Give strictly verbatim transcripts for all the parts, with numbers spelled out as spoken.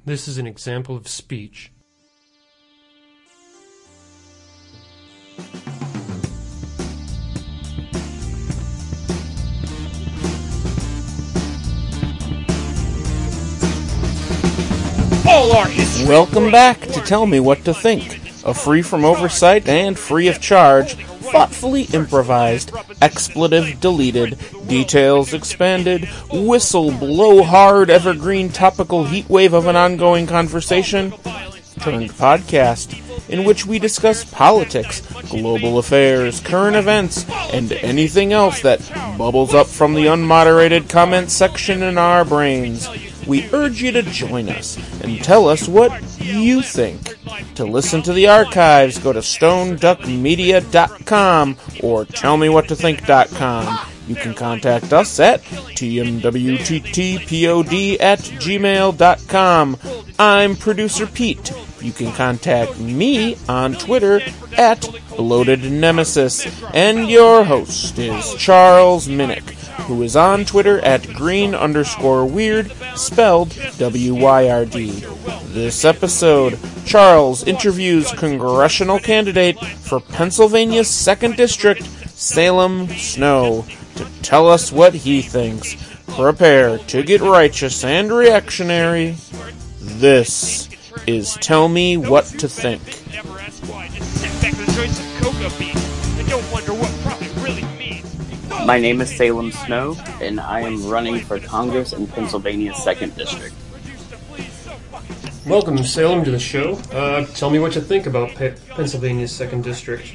This is an example of speech. Welcome back to Tell Me What to Think, a free from oversight and free of charge, thoughtfully improvised, expletive deleted, details expanded, whistle blow hard evergreen topical heatwave of an ongoing conversation turned podcast in which we discuss politics, global affairs, current events, and anything else that bubbles up from the unmoderated comment section in our brains. We urge you to join us and tell us what you think. To listen to the archives, go to stone duck media dot com or tell me what to think dot com. You can contact us at t m w t t pod at gmail dot com. I'm Producer Pete. You can contact me on Twitter at Bloated Nemesis. And your host is Charles Minnick, who is on Twitter at green underscore weird, spelled W Y R D. This episode, Charles interviews congressional candidate for Pennsylvania's second District, Salem Snow, to tell us what he thinks. Prepare to get righteous and reactionary. This is Tell Me What to Think. My name is Salem Snow, and I am running for Congress in Pennsylvania's second District. Welcome, Salem, to the show. Uh, tell me what you think about Pe- Pennsylvania's second District.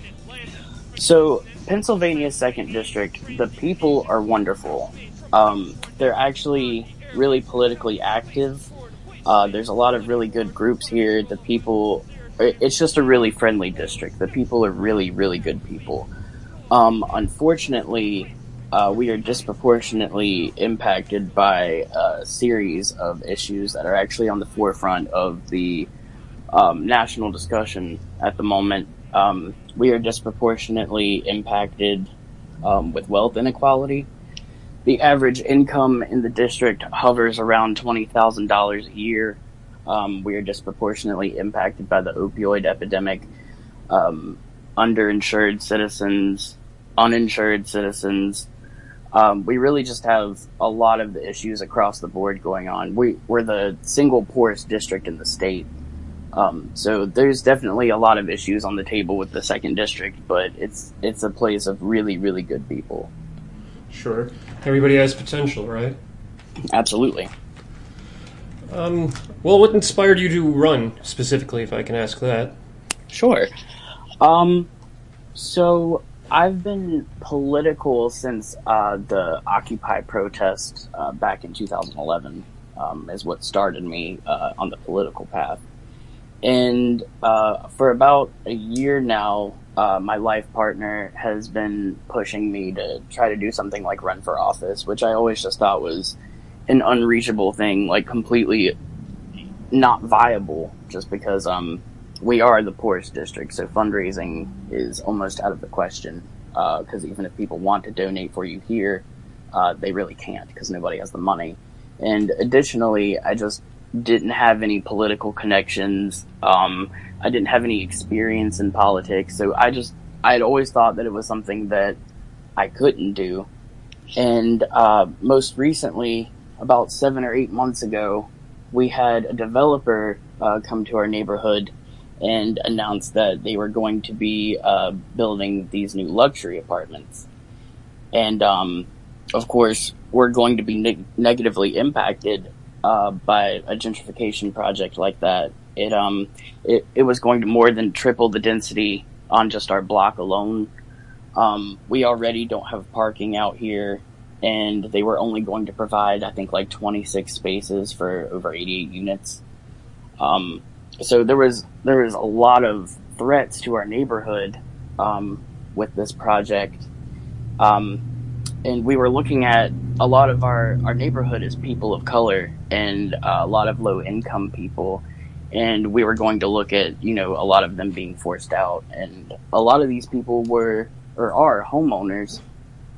So, Pennsylvania's second District, the people are wonderful. Um, they're actually really politically active. Uh, there's a lot of really good groups here. The people, it's just a really friendly district. The people are really, really good people. Um, unfortunately, uh, we are disproportionately impacted by a series of issues that are actually on the forefront of the um, national discussion at the moment. Um, we are disproportionately impacted um, with wealth inequality. The average income in the district hovers around twenty thousand dollars a year. Um, we are disproportionately impacted by the opioid epidemic. Um, underinsured citizens, uninsured citizens. Um, we really just have a lot of the issues across the board going on. We, we're the single poorest district in the state. Um, so there's definitely a lot of issues on the table with the second district, but it's it's a place of really, really good people. Sure. Everybody has potential, right? Absolutely. Um, well, what inspired you to run, specifically, if I can ask that? Sure. Um, so I've been political since uh, the Occupy protest uh, back in two thousand eleven um, is what started me uh, on the political path. And uh, for about a year now, uh, my life partner has been pushing me to try to do something like run for office, which I always just thought was an unreachable thing, like completely not viable, just because um, we are the poorest district, so fundraising is almost out of the question, because uh, even if people want to donate for you here, uh, they really can't, because nobody has the money. And additionally, I just didn't have any political connections. Um, I didn't have any experience in politics, so I just, I had always thought that it was something that I couldn't do. And uh, most recently, about seven or eight months ago, we had a developer uh, come to our neighborhood and announced that they were going to be uh, building these new luxury apartments. And, um, of course, we're going to be ne- negatively impacted Uh, by a gentrification project like that. It um it, it was going to more than triple the density on just our block alone. Um, we already don't have parking out here, and they were only going to provide, I think, like twenty-six spaces for over eighty-eight units. Um, so there was there was a lot of threats to our neighborhood um, with this project. Um, and we were looking at a lot of our, our neighborhood is people of color and uh, a lot of low income people. And we were going to look at, you know, a lot of them being forced out. And a lot of these people were, or are homeowners.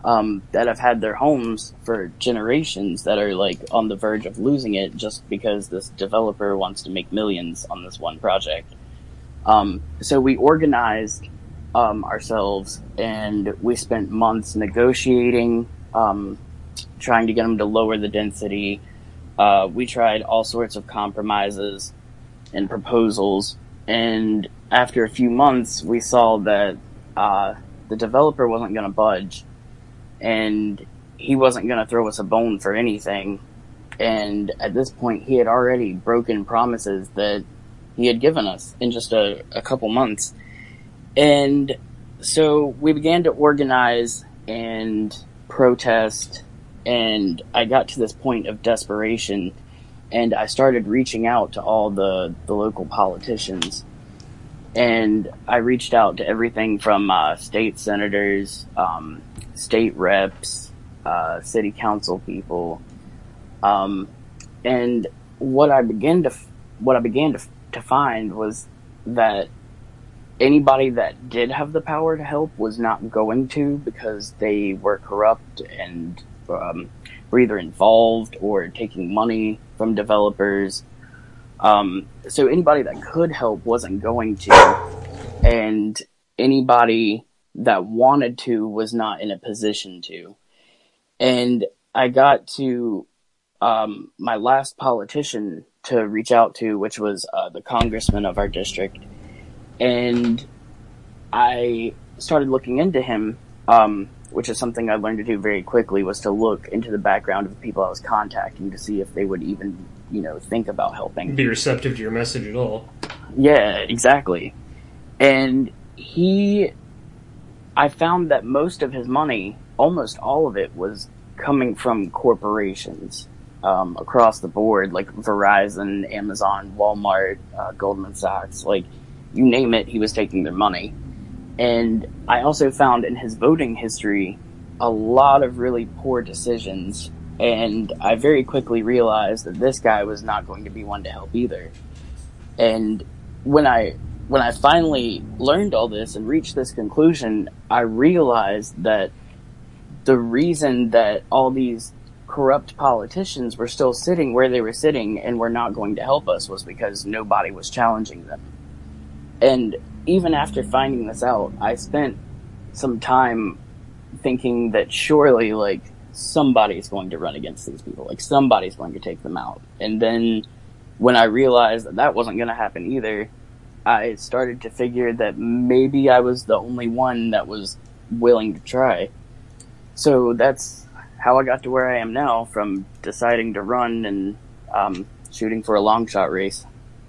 um, that have had their homes for generations that are like on the verge of losing it just because this developer wants to make millions on this one project. Um, so we organized um, ourselves, and we spent months negotiating, um, trying to get them to lower the density. Uh, we tried all sorts of compromises and proposals, and after a few months, we saw that uh, the developer wasn't going to budge, and he wasn't going to throw us a bone for anything. And at this point, he had already broken promises that he had given us in just a, a couple months. And so we began to organize and protest, and I got to this point of desperation, and I started reaching out to all the, the local politicians. And I reached out to everything from uh, state senators, um, state reps, uh, city council people, um, and what I began to what I began to to find was that anybody that did have the power to help was not going to, because they were corrupt and um, were either involved or taking money from developers. Um, so anybody that could help wasn't going to, and anybody that wanted to was not in a position to. And I got to um, my last politician to reach out to, which was uh, the congressman of our district. And I started looking into him, um, which is something I learned to do very quickly, was to look into the background of the people I was contacting to see if they would even, you know, think about helping. Be receptive to your message at all. Yeah, exactly. And he, I found that most of his money, almost all of it, was coming from corporations. Um, across the board, like Verizon, Amazon, Walmart, uh, Goldman Sachs, like you name it, he was taking their money. And I also found in his voting history a lot of really poor decisions, and I very quickly realized that this guy was not going to be one to help either. And when I when I finally learned all this and reached this conclusion, I realized that the reason that all these corrupt politicians were still sitting where they were sitting and were not going to help us was because nobody was challenging them. And even after finding this out, I spent some time thinking that surely, like, somebody's going to run against these people. Like, somebody's going to take them out. And then when I realized that that wasn't going to happen either, I started to figure that maybe I was the only one that was willing to try. So that's how I got to where I am now, from deciding to run and um, shooting for a long shot race.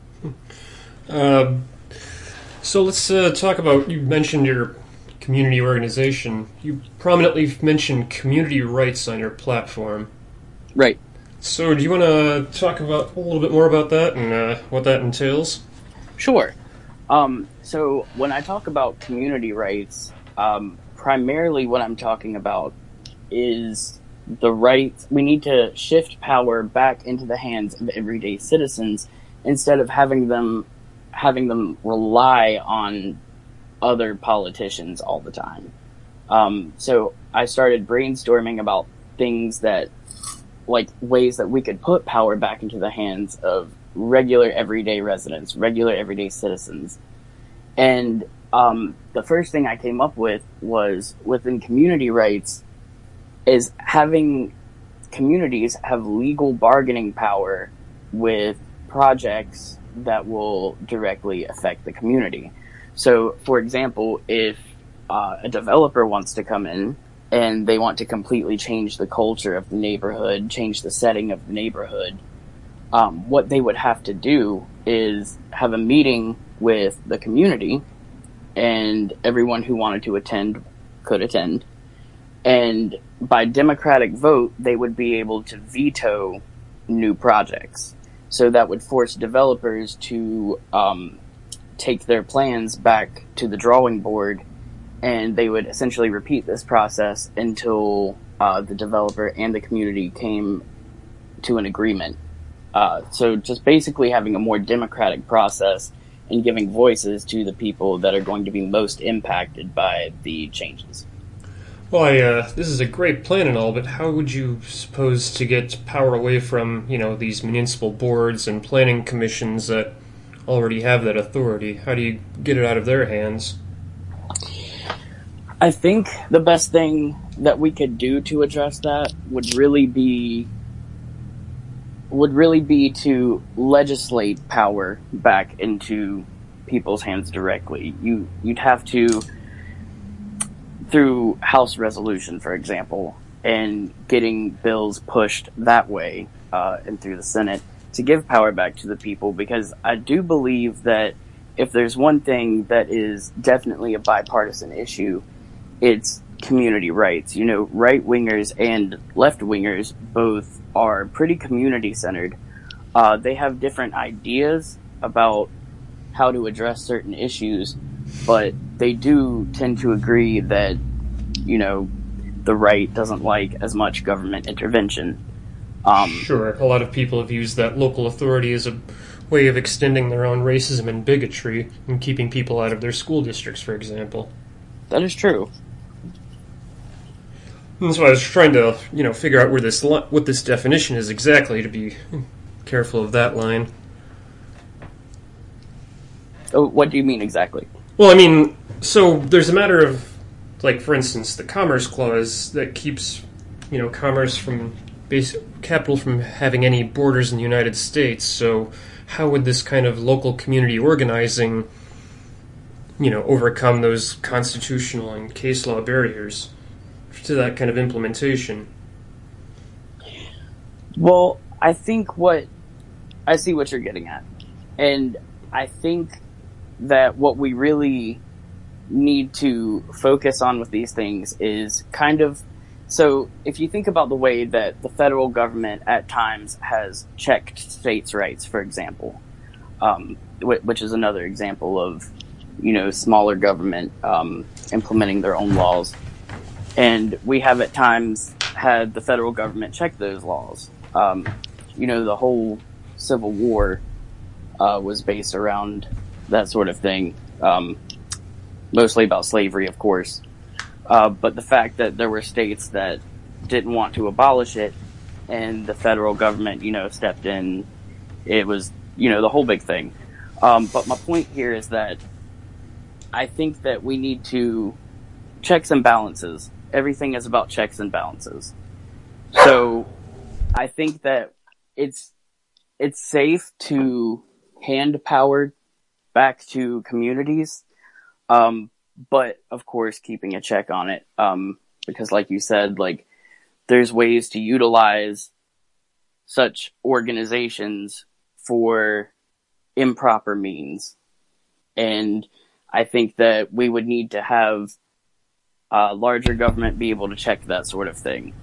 Uh, so let's uh, talk about, you mentioned your community organization. You prominently mentioned community rights on your platform. Right. So do you want to talk about a little bit more about that and uh, what that entails? Sure. Um, so when I talk about community rights, um, primarily what I'm talking about is the right, we need to shift power back into the hands of everyday citizens instead of having them having them rely on other politicians all the time. Um, so I started brainstorming about things that, like ways that we could put power back into the hands of regular everyday residents, regular everyday citizens. And um, the first thing I came up with was, within community rights, is having communities have legal bargaining power with projects that will directly affect the community. So, for example, if uh, a developer wants to come in and they want to completely change the culture of the neighborhood, change the setting of the neighborhood, um, what they would have to do is have a meeting with the community, and everyone who wanted to attend could attend. And by democratic vote, they would be able to veto new projects. So that would force developers to um, take their plans back to the drawing board, and they would essentially repeat this process until uh, the developer and the community came to an agreement. Uh, so just basically having a more democratic process and giving voices to the people that are going to be most impacted by the changes. Well, I, uh, this is a great plan and all, but how would you suppose to get power away from, you know, these municipal boards and planning commissions that already have that authority? How do you get it out of their hands? I think the best thing that we could do to address that would really be would really be to legislate power back into people's hands directly. You you'd have to, through House resolution, for example, and getting bills pushed that way uh, and through the Senate to give power back to the people, because I do believe that if there's one thing that is definitely a bipartisan issue, it's community rights. You know, right-wingers and left-wingers both are pretty community-centered. Uh, they have different ideas about how to address certain issues, but they do tend to agree that, you know, the right doesn't like as much government intervention. Um, sure, a lot of people have used that local authority as a way of extending their own racism and bigotry and keeping people out of their school districts, for example. That is true. And so I was trying to, you know, figure out where this li- what this definition is exactly, to be careful of that line. Oh, what do you mean exactly? Well, I mean, so there's a matter of, like, for instance, the Commerce Clause that keeps, you know, commerce from, basic, capital from having any borders in the United States. So how would this kind of local community organizing, you know, overcome those constitutional and case law barriers to that kind of implementation? Well, I think what I see what you're getting at, and I think that what we really need to focus on with these things is kind of, so if you think about the way that the federal government at times has checked states' rights, for example, um, which is another example of, you know, smaller government um, implementing their own laws. And we have at times had the federal government check those laws. Um, you know, the whole Civil War uh, was based around that sort of thing, um, mostly about slavery, of course. Uh, but the fact that there were states that didn't want to abolish it, and the federal government, you know, stepped in, it was, you know, the whole big thing. Um, but my point here is that I think that we need to checks and balances. Everything is about checks and balances. So I think that it's it's safe to hand power back to communities, um, but of course keeping a check on it, um, because like you said, like there's ways to utilize such organizations for improper means, and I think that we would need to have Uh, larger government be able to check that sort of thing.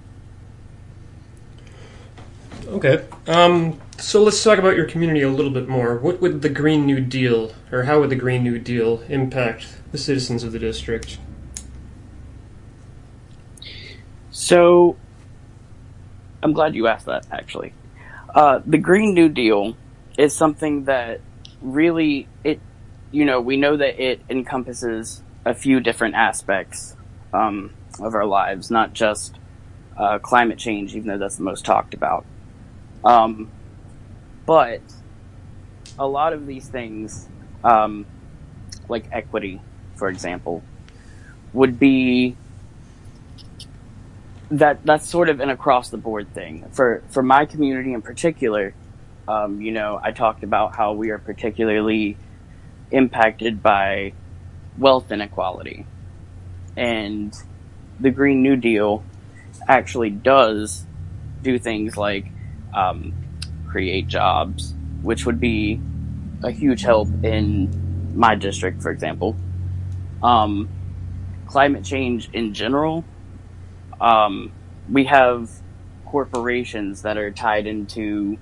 Okay. Um, so let's talk about your community a little bit more. What would the Green New Deal, or how would the Green New Deal impact the citizens of the district? So, I'm glad you asked that, actually. Uh, the Green New Deal is something that really, it, you know, we know that it encompasses a few different aspects Um, of our lives, not just uh, climate change, even though that's the most talked about. Um, but a lot of these things, um, like equity, for example, would be that that's sort of an across-the-board thing. For for my community in particular, um, you know, I talked about how we are particularly impacted by wealth inequality. And the Green New Deal actually does do things like um, create jobs, which would be a huge help in my district, for example. Um, climate change in general, um, we have corporations that are tied into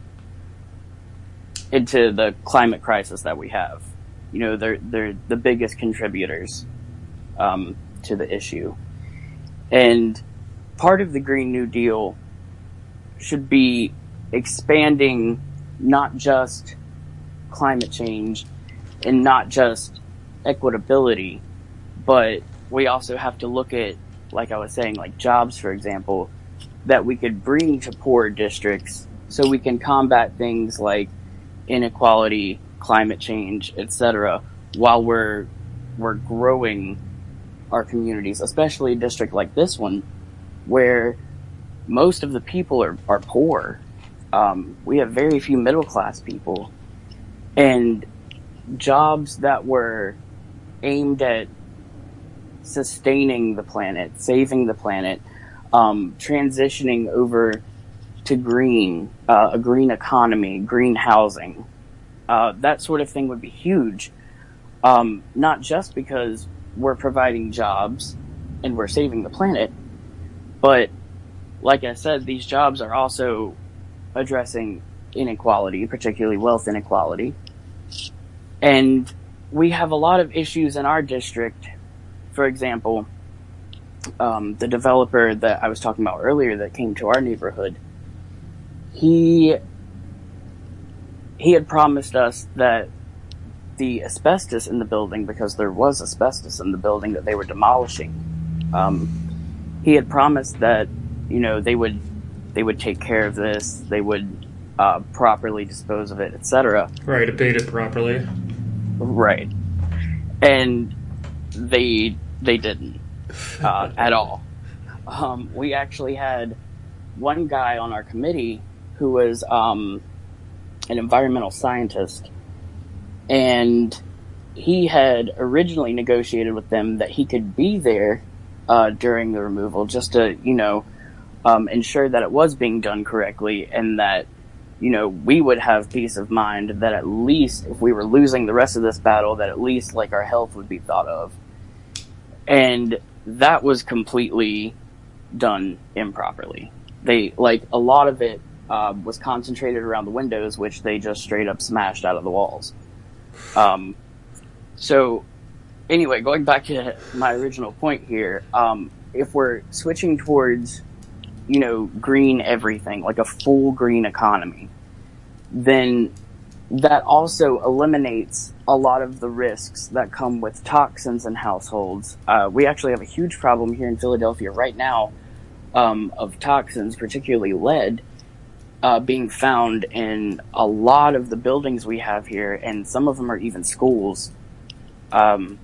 into the climate crisis that we have. You know, they're they're the biggest contributors um, to the issue. And part of the Green New Deal should be expanding not just climate change and not just equitability, but we also have to look at like I was saying, like jobs, for example, that we could bring to poor districts so we can combat things like inequality, climate change, et cetera, while we're we're growing our communities, especially a district like this one, where most of the people are, are poor. Um, we have very few middle class people, and jobs that were aimed at sustaining the planet, saving the planet, um, transitioning over to green, uh, a green economy, green housing, uh, that sort of thing would be huge. Um, not just because we're providing jobs and we're saving the planet, but like I said, these jobs are also addressing inequality, particularly wealth inequality. And we have a lot of issues in our district. For example, um, the developer that I was talking about earlier that came to our neighborhood, he he had promised us that the asbestos in the building, because there was asbestos in the building that they were demolishing, um, he had promised that, you know, they would they would take care of this, they would uh, properly dispose of it, et cetera. Right, abate it properly. Right, and they they didn't uh, at all. Um, we actually had one guy on our committee who was um, an environmental scientist, and he had originally negotiated with them that he could be there uh, during the removal, just to, you know, um, ensure that it was being done correctly, and that, you know, we would have peace of mind that at least if we were losing the rest of this battle, that at least, like, our health would be thought of. And that was completely done improperly. They, like, a lot of it uh, was concentrated around the windows, which they just straight up smashed out of the walls. Um, so, anyway, going back to my original point here, um, if we're switching towards, you know, green everything, like a full green economy, then that also eliminates a lot of the risks that come with toxins in households. Uh, we actually have a huge problem here in Philadelphia right now um, of toxins, particularly lead, uh, being found in a lot of the buildings we have here, and some of them are even schools. Um,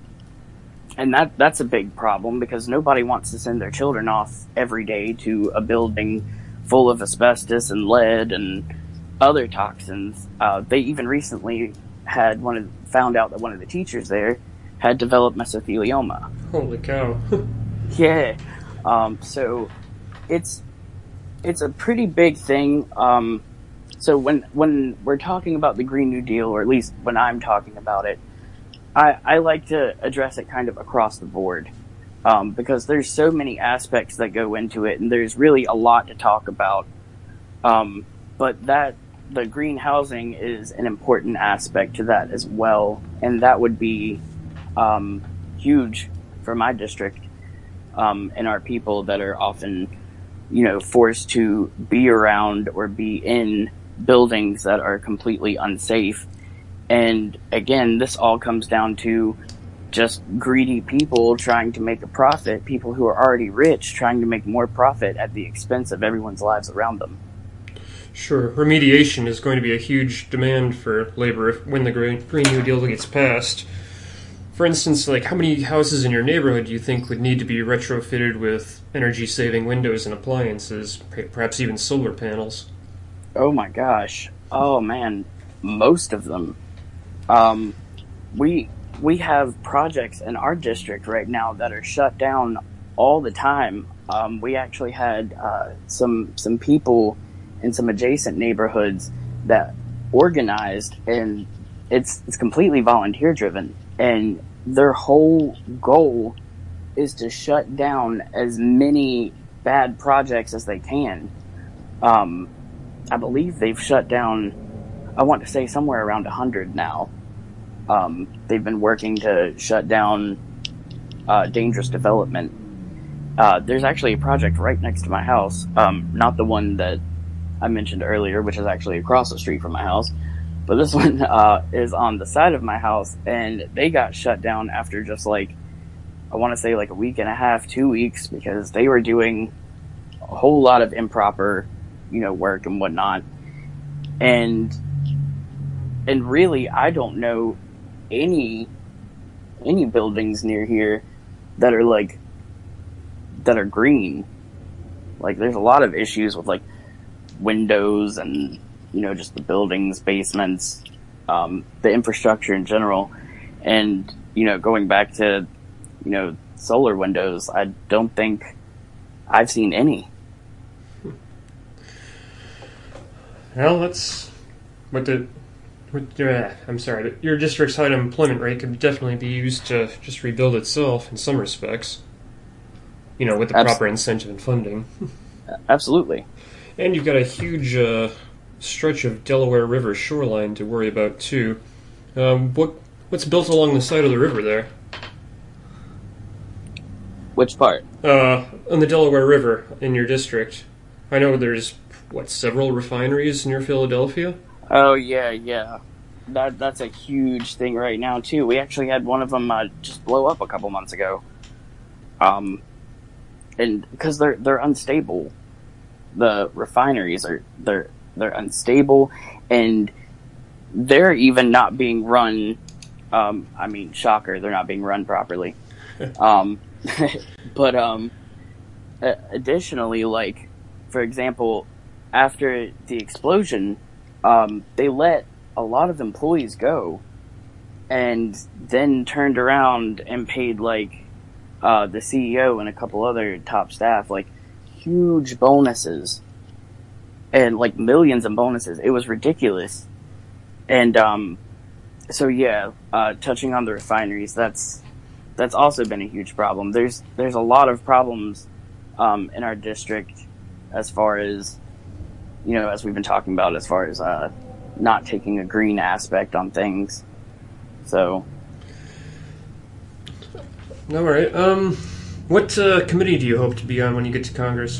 and that that's a big problem, because nobody wants to send their children off every day to a building full of asbestos and lead and other toxins. Uh, they even recently had one of, found out that one of the teachers there had developed mesothelioma. Holy cow. Yeah. Um, so it's it's a pretty big thing. Um, so when when we're talking about the Green New Deal, or at least when I'm talking about it, I, I like to address it kind of across the board, um, because there's so many aspects that go into it, and there's really a lot to talk about. Um, but that the green housing is an important aspect to that as well, and that would be um, huge for my district um, and our people that are often, you know, forced to be around or be in buildings that are completely unsafe. And again, this all comes down to just greedy people trying to make a profit, people who are already rich trying to make more profit at the expense of everyone's lives around them. Sure. Remediation is going to be a huge demand for labor if, when the Green New Deal gets passed. For instance, like, how many houses in your neighborhood do you think would need to be retrofitted with energy-saving windows and appliances, perhaps even solar panels? Oh my gosh. Oh man, most of them. Um, we we have projects in our district right now that are shut down all the time. Um, we actually had uh, some some people in some adjacent neighborhoods that organized, and it's it's completely volunteer driven, and their whole goal is to shut down as many bad projects as they can. Um, I believe they've shut down, I want to say somewhere around a hundred now. Um, they've been working to shut down uh, dangerous development. Uh, there's actually a project right next to my house, um, not the one that I mentioned earlier, which is actually across the street from my house, but this one uh, is on the side of my house, and they got shut down after just like I want to say like a week and a half, two weeks, because they were doing a whole lot of improper, you know, work and whatnot. And, and really, I don't know any, any buildings near here that are like, that are green. Like, there's a lot of issues with like windows and, you know, just the buildings, basements, um, the infrastructure in general. And, you know, going back to, you know, solar windows, I don't think I've seen any. Well, that's what the, what, uh, I'm sorry, your district's high unemployment rate could definitely be used to just rebuild itself in some respects. You know, with the Abs- proper incentive and funding. Absolutely. And you've got a huge uh, stretch of Delaware River shoreline to worry about, too. Um, what What's built along the side of the river there? Which part? Uh, on the Delaware River in your district. I know there's, what, several refineries near Philadelphia? Oh, yeah, yeah. That That's a huge thing right now, too. We actually had one of them uh, just blow up a couple months ago. Um, and because they're they're unstable. The refineries are they're they're unstable, and they're even not being run. Um, I mean, shocker, they're not being run properly. um, but um, additionally, like for example, after the explosion, um, they let a lot of employees go, and then turned around and paid like uh, the C E O and a couple other top staff like huge bonuses, and like millions of bonuses. It was ridiculous. And um, so yeah, uh, touching on the refineries, that's that's also been a huge problem. There's there's a lot of problems um, in our district as far as, you know, as we've been talking about, as far as uh, not taking a green aspect on things. So. All right. Um, what uh, committee do you hope to be on when you get to Congress?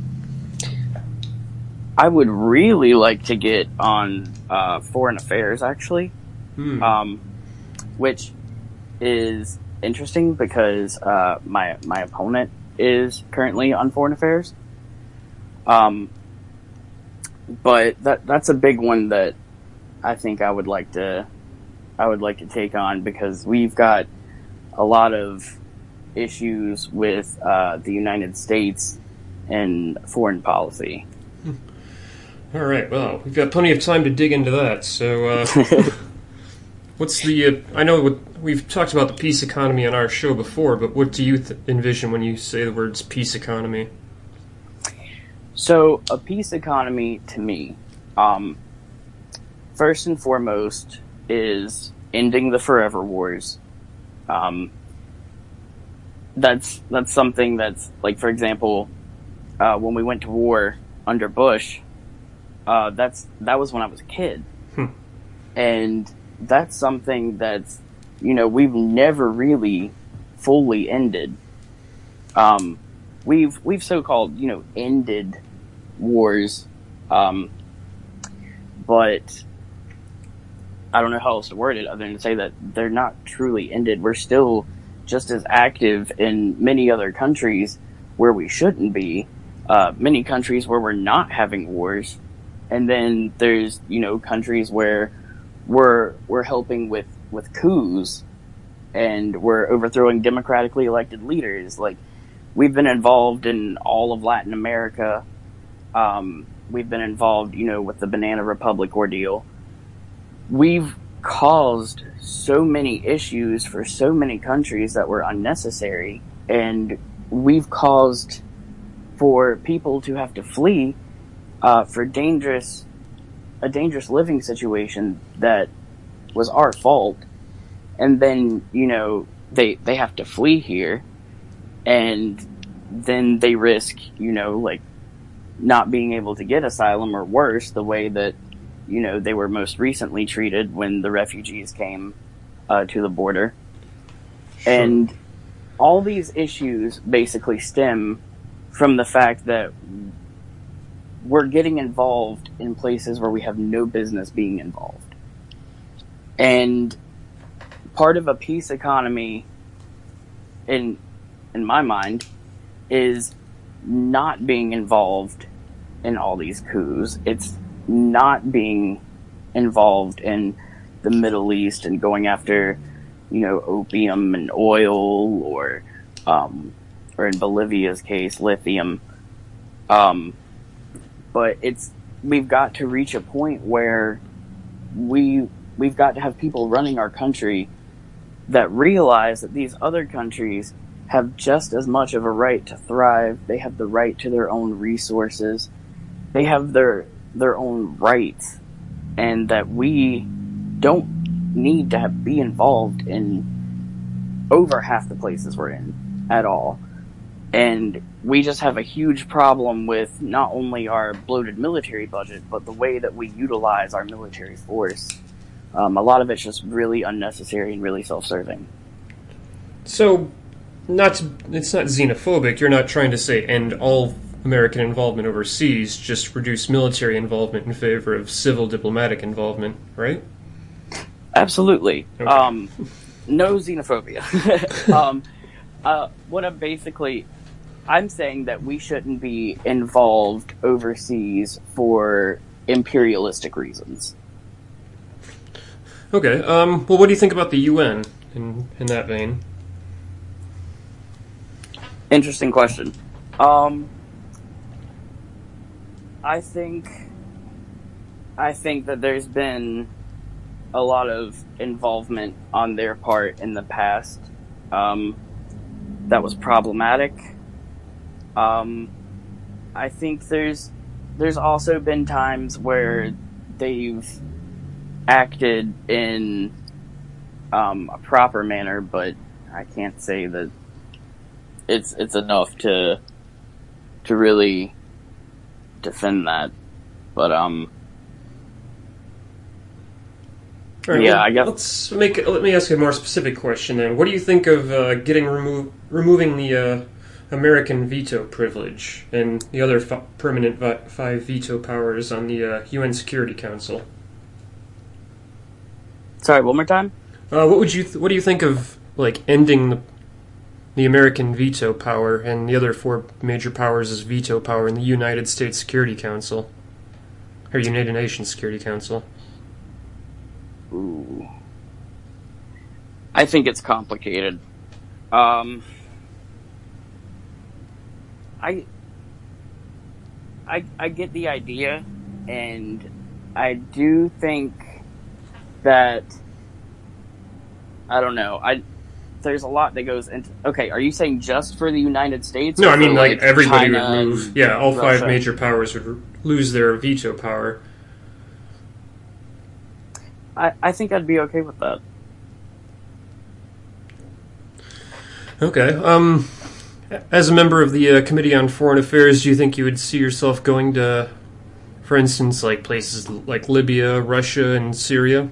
I would really like to get on uh, Foreign Affairs, actually, hmm. um, which is interesting because uh, my my opponent is currently on Foreign Affairs. Um, but that that's a big one that I think I would like to I would like to take on, because we've got a lot of issues with uh, the United States and foreign policy. All right, well, we've got plenty of time to dig into that. So, uh, what's the? Uh, I know what, we've talked about the peace economy on our show before, but what do you th- envision when you say the words peace economy? So, a peace economy to me, um, first and foremost, is ending the forever wars. Um, that's that's something that's like, for example, uh, when we went to war under Bush. Uh, that's that was when I was a kid, hmm. and that's something that's, you know, we've never really fully ended. Um, we've we've so-called, you know, ended wars, um, but I don't know how else to word it other than to say that they're not truly ended. We're still just as active in many other countries where we shouldn't be. Uh, many countries where we're not having wars. And then there's, you know, countries where we're we're helping with, with coups, and we're overthrowing democratically elected leaders. Like, we've been involved in all of Latin America. Um, we've been involved, you know, with the Banana Republic ordeal. We've caused so many issues for so many countries that were unnecessary, and we've caused for people to have to flee Uh, for dangerous, a dangerous living situation that was our fault. And then, you know, they, they have to flee here, and then they risk, you know, like, not being able to get asylum, or worse, the way that, you know, they were most recently treated when the refugees came uh, to the border. Sure. And all these issues basically stem from the fact that we're getting involved in places where we have no business being involved. And part of a peace economy in in my mind, is not being involved in all these coups. It's not being involved in the Middle East and going after, you know, opium and oil, or, um, or in Bolivia's case, lithium. Um, but it's, we've got to reach a point where we, we've got to have people running our country that realize that these other countries have just as much of a right to thrive. They have the right to their own resources. They have their, their own rights, and that we don't need to have, be involved in over half the places we're in at all. And we just have a huge problem with not only our bloated military budget, but the way that we utilize our military force. Um, a lot of it's just really unnecessary and really self-serving. So, not to, it's not xenophobic. You're not trying to say end all American involvement overseas, just reduce military involvement in favor of civil diplomatic involvement, right? Absolutely. Okay. Um, no xenophobia. um, uh, what I'm basically, I'm saying that we shouldn't be involved overseas for imperialistic reasons. Okay. Um, well, what do you think about the U N in in that vein? Interesting question. Um, I think, I think that there's been a lot of involvement on their part in the past um, that was problematic. Um, I think there's there's also been times where they've acted in um, a proper manner, but I can't say that it's it's enough to to really defend that. But um. All right, yeah, well, I guess. Let's make. Let me ask a more specific question then. What do you think of uh, getting remo- removing the uh, American veto privilege and the other f- permanent vi- five veto powers on the uh, U N Security Council? Sorry, one more time. Uh, what would you? Th- what do you think of like ending the the American veto power and the other four major powers as veto power in the United States Security Council or United Nations Security Council? Ooh. I think it's complicated. Um, I, I, I get the idea, and I do think that, I don't know, I, there's a lot that goes into, okay, are you saying just for the United States? No, I mean, like, like everybody China would move, yeah, all Russia? five major powers would r- lose their veto power. I, I think I'd be okay with that. Okay. Um, as a member of the uh, Committee on Foreign Affairs, do you think you would see yourself going to, for instance, like places like Libya, Russia, and Syria?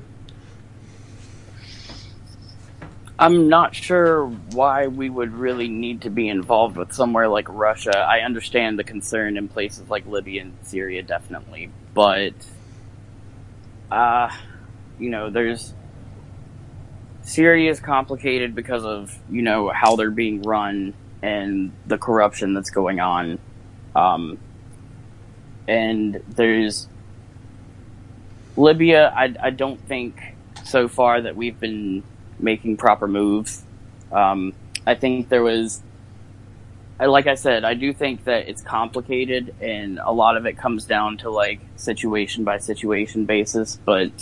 I'm not sure why we would really need to be involved with somewhere like Russia. I understand the concern in places like Libya and Syria, definitely. But, uh, you know, there's... Syria is complicated because of, you know, how they're being run and the corruption that's going on. Um, and there's... Libya, I, I don't think so far that we've been making proper moves. Um, I think there was... I, like I said, I do think that it's complicated, and a lot of it comes down to, like, situation-by-situation basis, but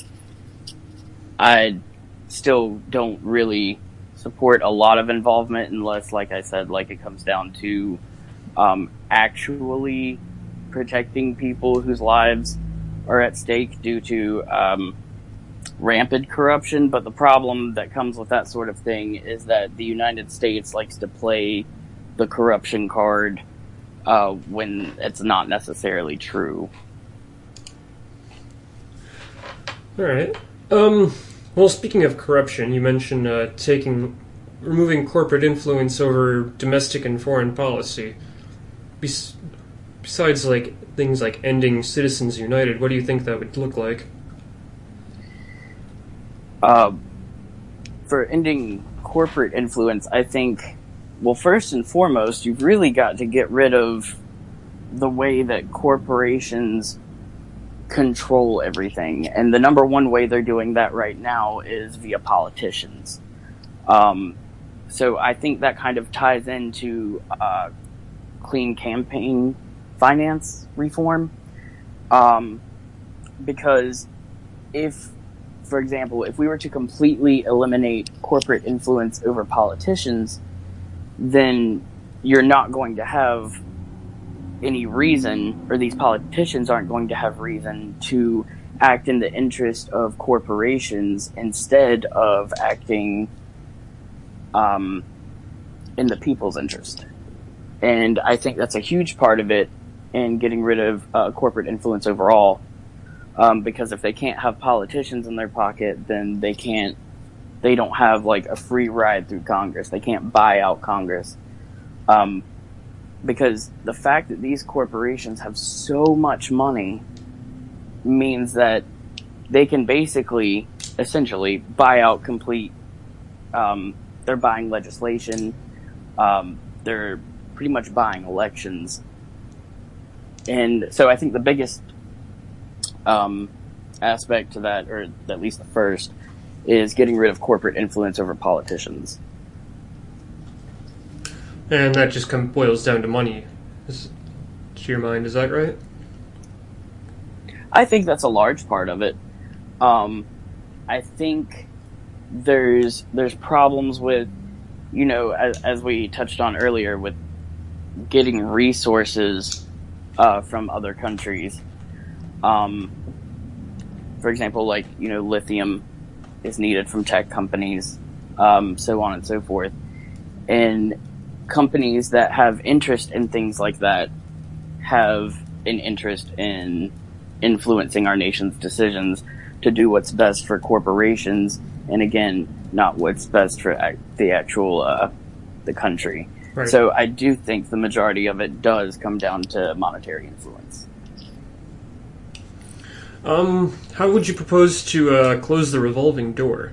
I still don't really support a lot of involvement unless, like I said, like, it comes down to um, actually protecting people whose lives are at stake due to um, rampant corruption. But the problem that comes with that sort of thing is that the United States likes to play the corruption card uh, when it's not necessarily true. All right. Um, well, speaking of corruption, you mentioned uh, taking, removing corporate influence over domestic and foreign policy. Bes- besides, like things like ending Citizens United, what do you think that would look like? Uh, for ending corporate influence, I think well, first and foremost, you've really got to get rid of the way that corporations control everything. And the number one way they're doing that right now is via politicians. Um, so I think that kind of ties into uh, clean campaign finance reform. Um, because if, for example, if we were to completely eliminate corporate influence over politicians, then you're not going to have any reason, or these politicians aren't going to have reason to act in the interest of corporations instead of acting um, in the people's interest. And I think that's a huge part of it in getting rid of uh, corporate influence overall. Um, because if they can't have politicians in their pocket, then they can't, they don't have like a free ride through Congress. They can't buy out Congress. Um, because the fact that these corporations have so much money means that they can basically, essentially, buy out complete, um, they're buying legislation, um, they're pretty much buying elections. And so I think the biggest um, aspect to that, or at least the first, is getting rid of corporate influence over politicians. And that just come, boils down to money, is, to your mind, is that right? I think that's a large part of it. Um, I think there's there's problems with, you know, as, as we touched on earlier, with getting resources uh, from other countries. Um, for example, like, you know, lithium is needed from tech companies, um, so on and so forth. And companies that have interest in things like that have an interest in influencing our nation's decisions to do what's best for corporations, and again, not what's best for ac- the actual uh, the country. Right. So I do think the majority of it does come down to monetary influence. Um, how would you propose to uh, close the revolving door?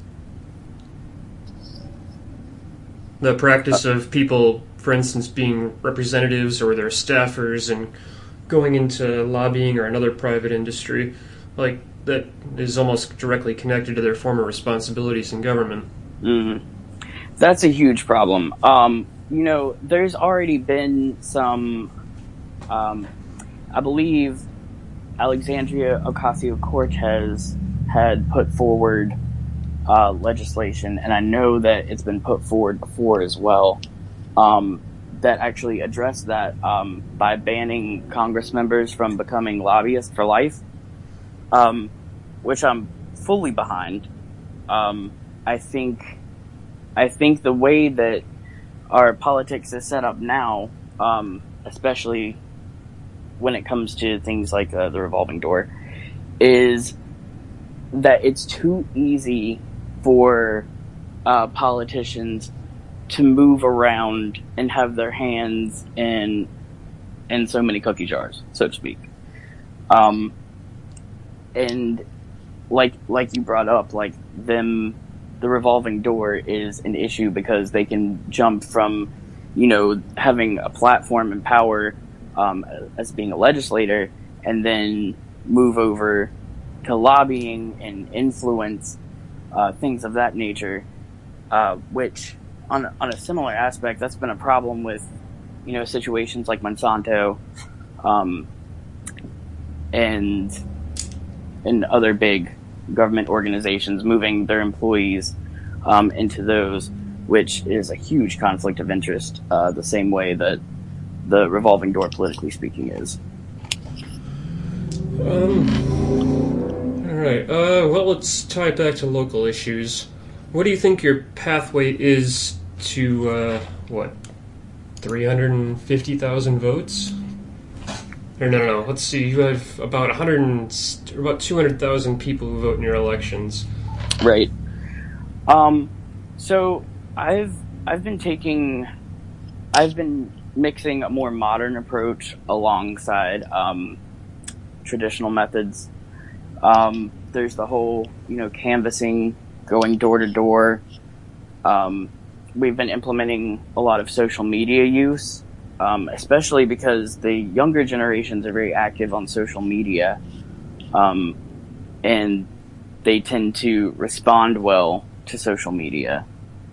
The practice of people, for instance, being representatives or their staffers and going into lobbying or another private industry, like, that is almost directly connected to their former responsibilities in government. Mm-hmm. That's a huge problem. Um, you know, there's already been some, um, I believe Alexandria Ocasio-Cortez had put forward uh, legislation, and I know that it's been put forward before as well, um, that actually addressed that um, by banning Congress members from becoming lobbyists for life, um, which I'm fully behind. Um, I think, I think the way that our politics is set up now, um, especially when it comes to things like uh, the revolving door, is that it's too easy for uh, politicians to move around and have their hands in in so many cookie jars, so to speak. Um, and like like you brought up, like them, the revolving door is an issue because they can jump from, you know, having a platform and power um, as being a legislator, and then move over to lobbying and influence, uh, things of that nature, uh, which on on a similar aspect, that's been a problem with, you know, situations like Monsanto, um, and and other big government organizations moving their employees um, into those, which is a huge conflict of interest, uh, the same way that the revolving door, politically speaking, is. Um. All right. Uh. Well, let's tie it back to local issues. What do you think your pathway is to uh, what, three hundred and fifty thousand votes? Or no, no, no. Let's see. You have about a hundred and about two hundred thousand people who vote in your elections. Right. Um. So I've I've been taking, I've been mixing a more modern approach alongside um, traditional methods. Um, there's the whole, you know, canvassing, going door to door, um, we've been implementing a lot of social media use, um, especially because the younger generations are very active on social media, um, and they tend to respond well to social media.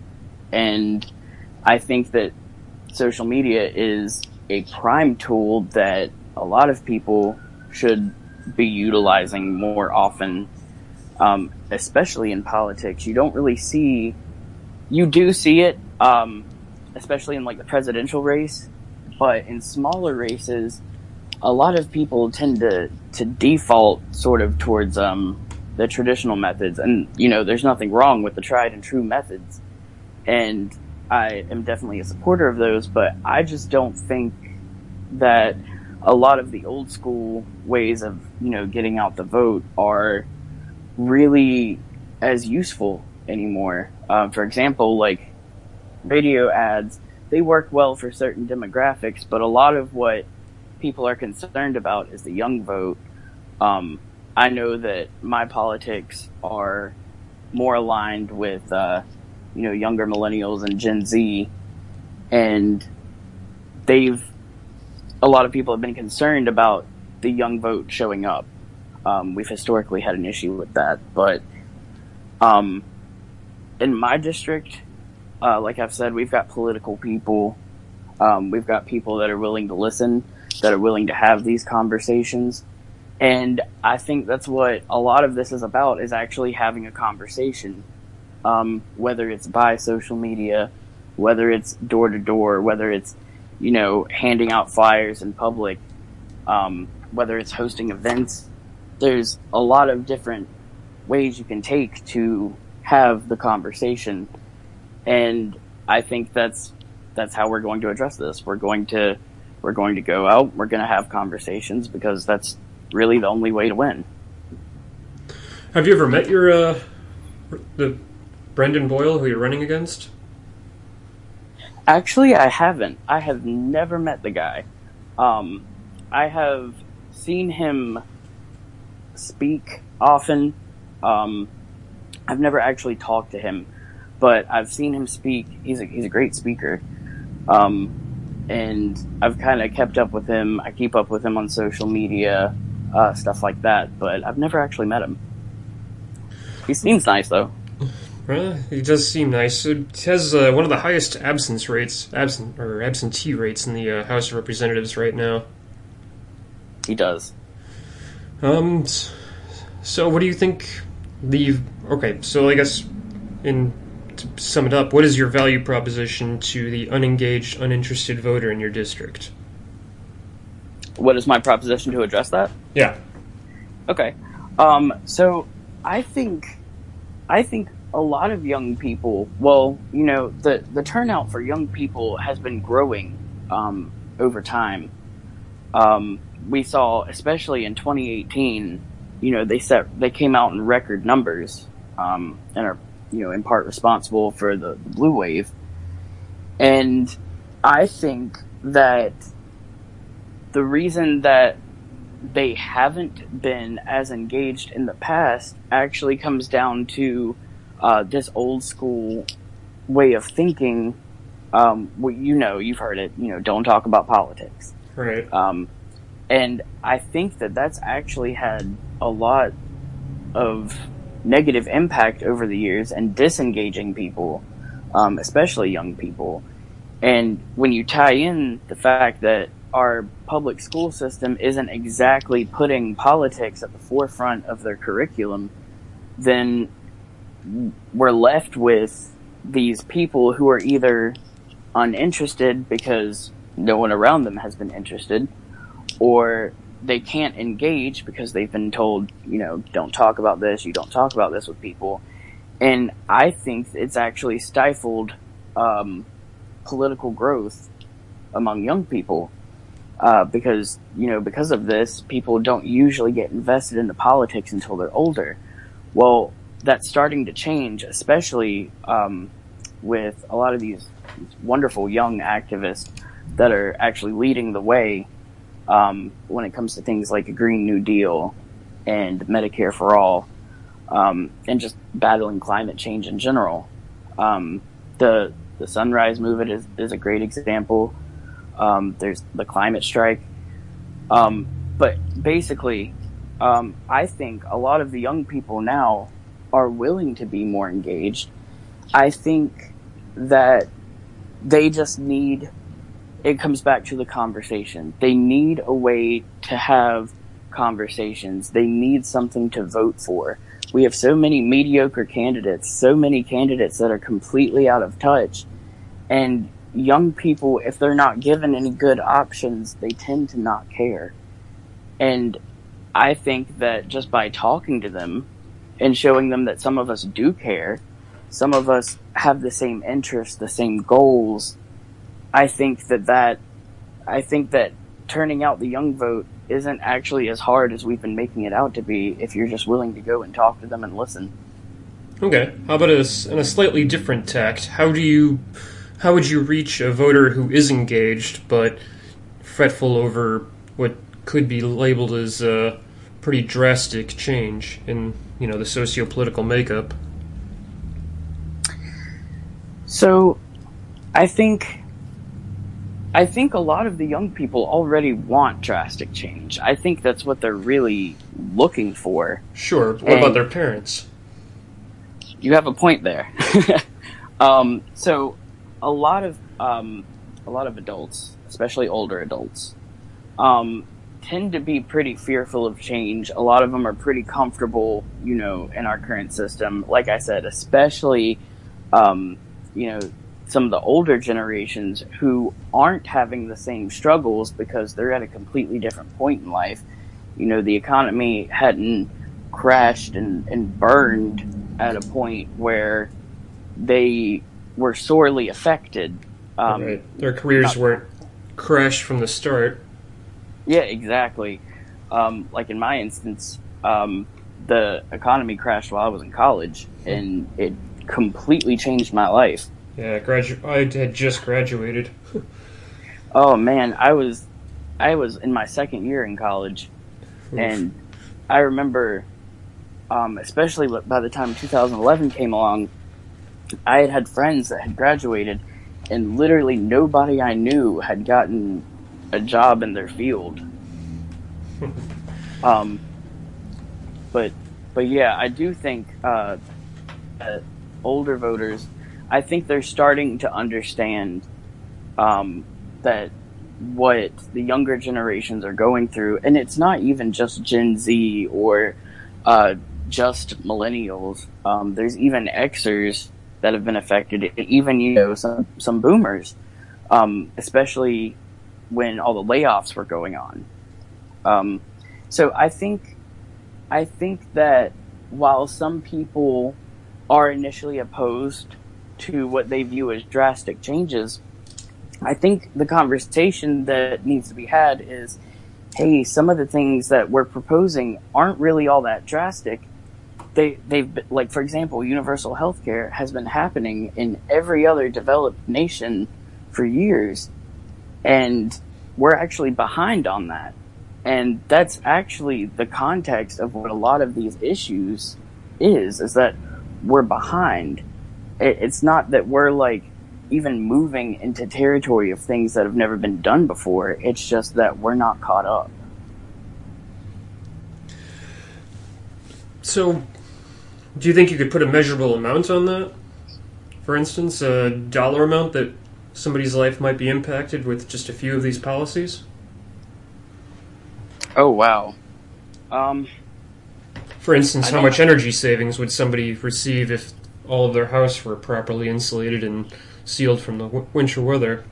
And I think that social media is a prime tool that a lot of people should be utilizing more often, um, especially in politics. You don't really see, you do see it, um, especially in like the presidential race, but in smaller races, a lot of people tend to, to default sort of towards, um, the traditional methods. And, you know, there's nothing wrong with the tried and true methods. And I am definitely a supporter of those, but I just don't think that a lot of the old school ways of, you know, getting out the vote are really as useful anymore. Uh, for example, like radio ads, they work well for certain demographics, but a lot of what people are concerned about is the young vote. Um, I know that my politics are more aligned with, uh, you know, younger millennials and Gen Z, and they've, a lot of people have been concerned about the young vote showing up. Um, we've historically had an issue with that, but, um, in my district, uh, like I've said, we've got political people, um, we've got people that are willing to listen, that are willing to have these conversations. And I think that's what a lot of this is about, is actually having a conversation. Um, whether it's by social media, whether it's door to door, whether it's, you know, handing out flyers in public, um, whether it's hosting events. There's a lot of different ways you can take to have the conversation. And I think that's, that's how we're going to address this. We're going to, we're going to go out, we're going to have conversations, because that's really the only way to win. Have you ever met your, uh, the Brendan Boyle, who you're running against? Actually, I haven't. I have never met the guy. Um, I have seen him speak often. Um, I've never actually talked to him, but I've seen him speak. He's a, he's a great speaker. Um, and I've kind of kept up with him. I keep up with him on social media, uh, stuff like that, but I've never actually met him. He seems nice, though. Well, he does seem nice. It has uh, one of the highest absence rates, absent or absentee rates in the uh, House of Representatives right now. He does. Um. So, what do you think? The okay. So, I guess, in to sum it up, what is your value proposition to the unengaged, uninterested voter in your district? What is my proposition to address that? Yeah. Okay. Um. So, I think, I think. A lot of young people, well, you know, the, the turnout for young people has been growing um, over time. Um, we saw, especially in twenty eighteen, you know, they set they came out in record numbers, um, and are, you know, in part responsible for the, the blue wave. And I think that the reason that they haven't been as engaged in the past actually comes down to Uh, this old school way of thinking. Um, well, you know, you've heard it, you know, don't talk about politics. Right. Um, and I think that that's actually had a lot of negative impact over the years and disengaging people, um, especially young people. And when you tie in the fact that our public school system isn't exactly putting politics at the forefront of their curriculum, then we're left with these people who are either uninterested because no one around them has been interested, or they can't engage because they've been told, you know, don't talk about this, you don't talk about this with people. And I think it's actually stifled um, political growth among young people, uh, because, you know, because of this, people don't usually get invested into politics until they're older. Well, that's starting to change, especially um, with a lot of these wonderful young activists that are actually leading the way um, when it comes to things like a Green New Deal and Medicare for All, um, and just battling climate change in general. Um, the the Sunrise Movement is, is a great example. Um, there's the climate strike. Um, but basically, um, I think a lot of the young people now are willing to be more engaged. I think that they just need, it comes back to the conversation. They need a way to have conversations. They need something to vote for. We have so many mediocre candidates, so many candidates that are completely out of touch. And young people, if they're not given any good options, they tend to not care. And I think that just by talking to them and showing them that some of us do care, some of us have the same interests, the same goals, I think that that, I think that turning out the young vote isn't actually as hard as we've been making it out to be if you're just willing to go and talk to them and listen. Okay. How about a, s- on a slightly different tact? How do you, how would you reach a voter who is engaged but fretful over what could be labeled as a pretty drastic change in, you know, the socio-political makeup? So, I think I think a lot of the young people already want drastic change. I think that's what they're really looking for. Sure. What And about their parents? you have a point there. um, so, a lot of um, a lot of adults, especially older adults, um, tend to be pretty fearful of change. A lot of them are pretty comfortable, you know, in our current system. Like I said, especially, um, you know, some of the older generations who aren't having the same struggles because they're at a completely different point in life. You know, the economy hadn't crashed and, and burned at a point where they were sorely affected. Um, Right. Their careers not- weren't crashed from the start. Yeah, exactly. Um, like in my instance, um, the economy crashed while I was in college, and it completely changed my life. Yeah, gradu- I had just graduated. Oh man, I was, I was in my second year in college, and I remember, um, especially by the time two thousand eleven came along, I had had friends that had graduated, and literally nobody I knew had gotten a job in their field. um, but, but yeah, I do think uh, that older voters, I think they're starting to understand um, that what the younger generations are going through, and it's not even just Gen Z or uh, just millennials. Um, there's even Xers that have been affected, even, you know, some some boomers, um, especially when all the layoffs were going on. Um, so I think I think that while some people are initially opposed to what they view as drastic changes, I think the conversation that needs to be had is, hey, some of the things that we're proposing aren't really all that drastic. They, they've been, like, for example, universal healthcare has been happening in every other developed nation for years, and we're actually behind on that. And that's actually the context of what a lot of these issues is, is that we're behind. It's not that we're, like, even moving into territory of things that have never been done before. It's just that we're not caught up. So, do you think you could put a measurable amount on that? For instance, a dollar amount that somebody's life might be impacted with just a few of these policies? Oh, wow. Um, For instance, I how don't- much energy savings would somebody receive if all of their house were properly insulated and sealed from the w- winter weather?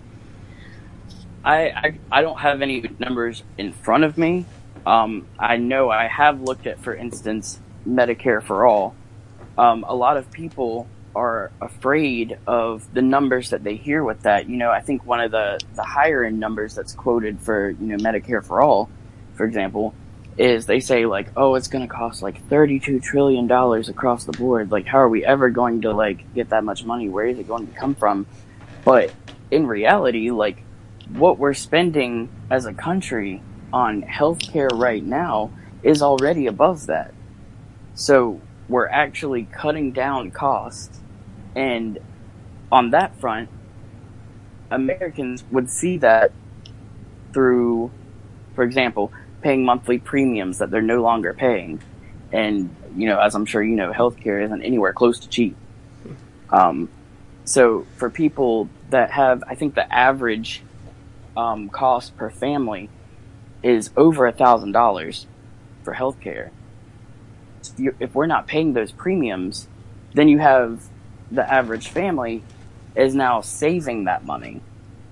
I, I I don't have any numbers in front of me. Um, I know I have looked at, for instance, Medicare for All. Um, a lot of people are afraid of the numbers that they hear with that. You know, I think one of the, the higher end numbers that's quoted for, you know, Medicare for All, for example, is they say, like, oh, it's going to cost like thirty-two trillion dollars across the board. Like, how are we ever going to, like, get that much money? Where is it going to come from? But in reality, like, what we're spending as a country on healthcare right now is already above that. So we're actually cutting down costs, and on that front, Americans would see that through, for example, paying monthly premiums that they're no longer paying. And, you know, as I'm sure you know, healthcare isn't anywhere close to cheap. Um, so for people that have, I think the average um, cost per family is over a thousand dollars for healthcare. If we're not paying those premiums, then you have the average family is now saving that money.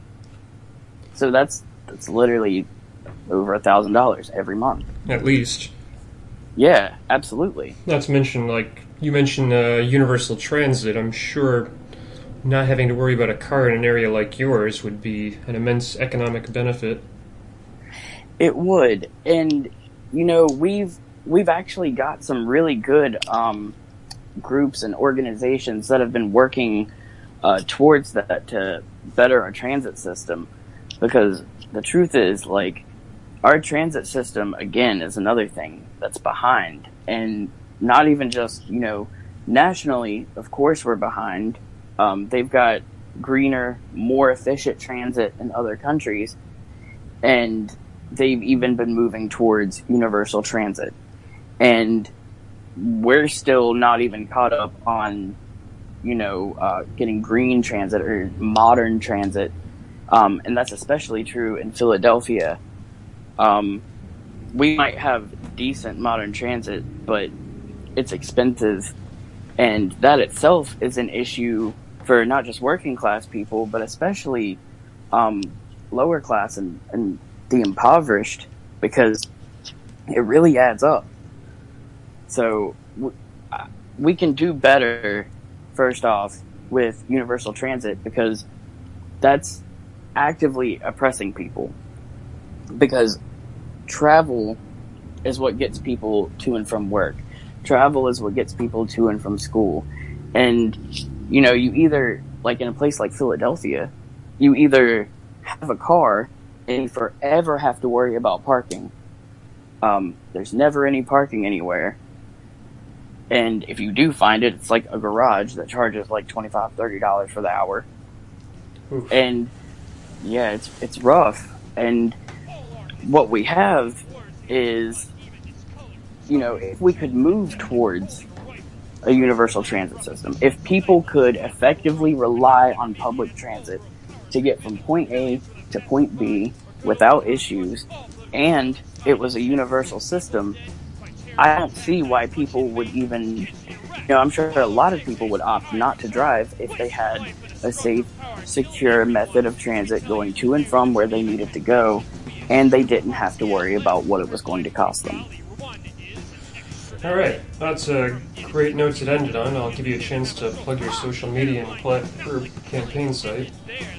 So that's that's literally over a thousand dollars every month, at least. Yeah, absolutely. Not to mention, like you mentioned, uh, universal transit. I'm sure not having to worry about a car in an area like yours would be an immense economic benefit. It would, and you know, we've we've actually got some really good um, groups and organizations that have been working uh, towards that to better our transit system. Because the truth is, like, our transit system again is another thing that's behind, and not even just, you know, nationally. Of course, we're behind. Um, they've got greener, more efficient transit in other countries, and they've even been moving towards universal transit. And we're still not even caught up on, you know, uh, getting green transit or modern transit. Um, and that's especially true in Philadelphia. Um, we might have decent modern transit, but it's expensive. And that itself is an issue for not just working class people, but especially um, lower class and, and the impoverished, because it really adds up. So w- we can do better, first off, with universal transit, because that's actively oppressing people. Because travel is what gets people to and from work. Travel is what gets people to and from school. And, you know, you either, like in a place like Philadelphia, you either have a car and you forever have to worry about parking. Um, there's never any parking anywhere. And if you do find it, it's like a garage that charges like twenty-five dollars, thirty dollars for the hour. Oof. And yeah, it's it's rough. And what we have is, you know, if we could move towards a universal transit system, if people could effectively rely on public transit to get from point A to point B without issues, and it was a universal system, I don't see why people would even, you know, I'm sure a lot of people would opt not to drive if they had a safe, secure method of transit going to and from where they needed to go, and they didn't have to worry about what it was going to cost them. All right, that's a great note to end it on. I'll give you a chance to plug your social media and plat- or campaign site.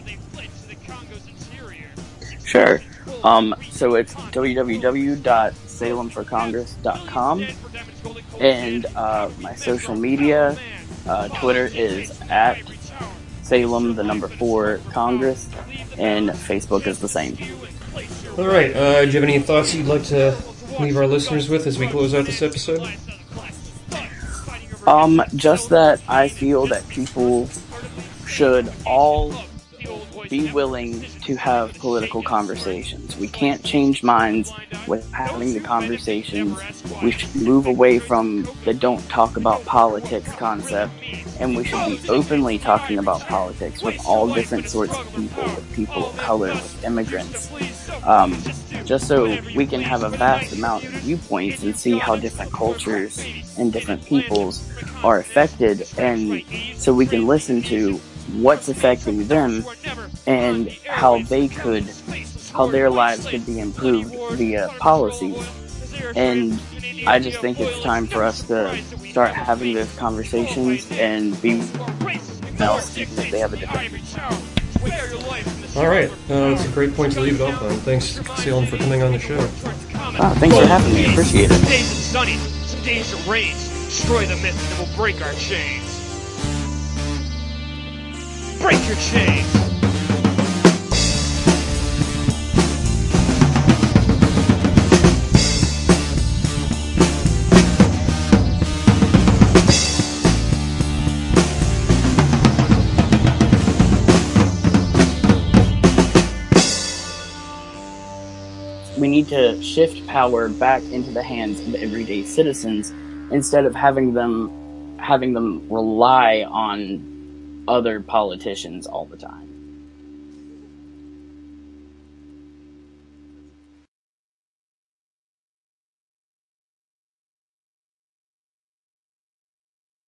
Sure. Um, so it's w w w dot salem for congress dot com, and uh, my social media, uh, Twitter is at Salem, the number four Congress, and Facebook is the same. All right, uh, do you have any thoughts you'd like to leave our listeners with as we close out this episode? Um, just that I feel that people should all be willing to have political conversations. We can't change minds with having the conversations. We should move away from the don't talk about politics concept, and we should be openly talking about politics with all different sorts of people, with people of color, with immigrants, um, just so we can have a vast amount of viewpoints and see how different cultures and different peoples are affected, and so we can listen to what's affecting them and how they could, how their lives could be improved via policies. And I just think it's time for us to start having those conversations and be else if they have a different. All right, uh, that's a great point to leave it off on. Thanks, Salem, for coming on the show. Oh, thanks for having me. Appreciate it. Days and sunny, days of rain, destroy the myth that will break our chains. Break your chains. we need to shift power back into the hands of everyday citizens instead of having them having them rely on other politicians all the time.